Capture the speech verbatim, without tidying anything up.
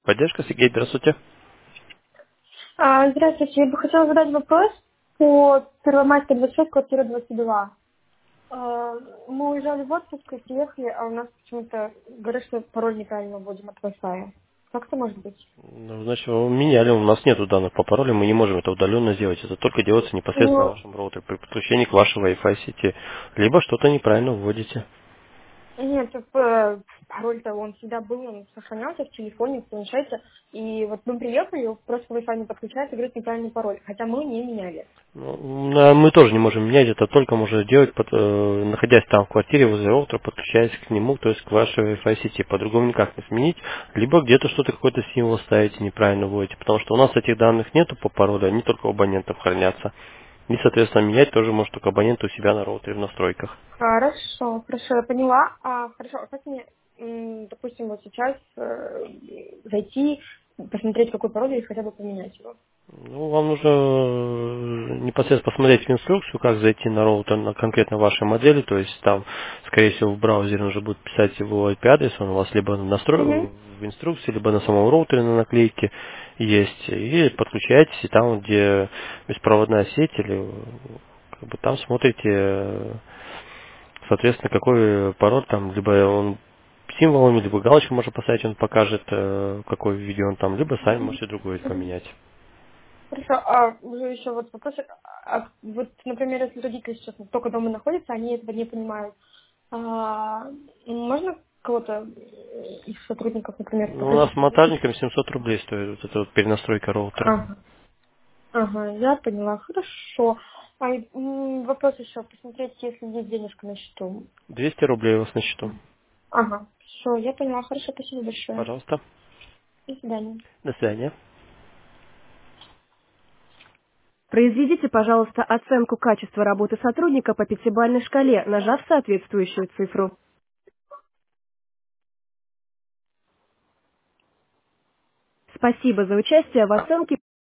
поддержка. Сергей, здравствуйте. А, Здравствуйте, я бы хотела задать вопрос по Первомайской двадцать шесть, квартира двадцать два. А, Мы уезжали в отпуск и приехали, а у нас почему-то говорят, что пароль неправильно вводим от Wi-Fi. Как это может быть? Ну, значит, вы меняли, у нас нету данных по паролю, мы не можем это удаленно сделать. Это только делается непосредственно на Ну, вашем роутере при подключении к вашей Wi-Fi сети. Либо что-то неправильно вводите. нет, э, пароль-то он всегда был, он сохранялся в телефоне, в планшете. И вот мы приехали, просто Wi-Fi не подключается, говорит неправильный пароль, хотя мы не меняли. Ну, а мы тоже не можем менять, это только можно сделать, под, э, находясь там в квартире возле роутера, подключаясь к нему, то есть к вашей Wi-Fi сети. По-другому никак не сменить, либо где-то что-то, какой-то символ ставите, неправильно вводите, потому что у нас этих данных нету по паролю, они только у абонентов хранятся. И, соответственно, менять тоже может только абонент у себя на роутере в настройках. Хорошо, хорошо, я поняла. А, хорошо, а как мне, м, допустим, вот сейчас э, зайти, посмотреть, какой пароль, или хотя бы поменять его? Ну, вам нужно э, непосредственно посмотреть в инструкцию, как зайти на роутер на конкретно вашей модели, то есть там, скорее всего, в браузере уже будет писать его ай пи-адрес, он у вас либо настро... Угу. в инструкции, либо на самом роутере на наклейке есть, и подключаетесь, и там, где беспроводная сеть, или э, как бы там смотрите, э, соответственно, какой пароль там, либо он символами, либо галочку можно поставить, он покажет, э, какой видео он там, либо сами можете другой поменять. Хорошо, а уже еще вот вопросик. А вот, например, если родители сейчас только дома находятся, они этого не понимают, а, можно кого-то из сотрудников, например, Ну, у нас попросить с подключить? монтажником семьсот рублей стоит вот эта вот перенастройка роутера. Ага, ага, я поняла, хорошо. А, м, вопрос еще, посмотреть, если есть денежка на счету. двести рублей у вас на счету. Ага, все, я поняла, хорошо, спасибо большое. Пожалуйста. До свидания. До свидания. Произведите, пожалуйста, оценку качества работы сотрудника по пятибалльной шкале, нажав соответствующую цифру. Спасибо за участие в оценке.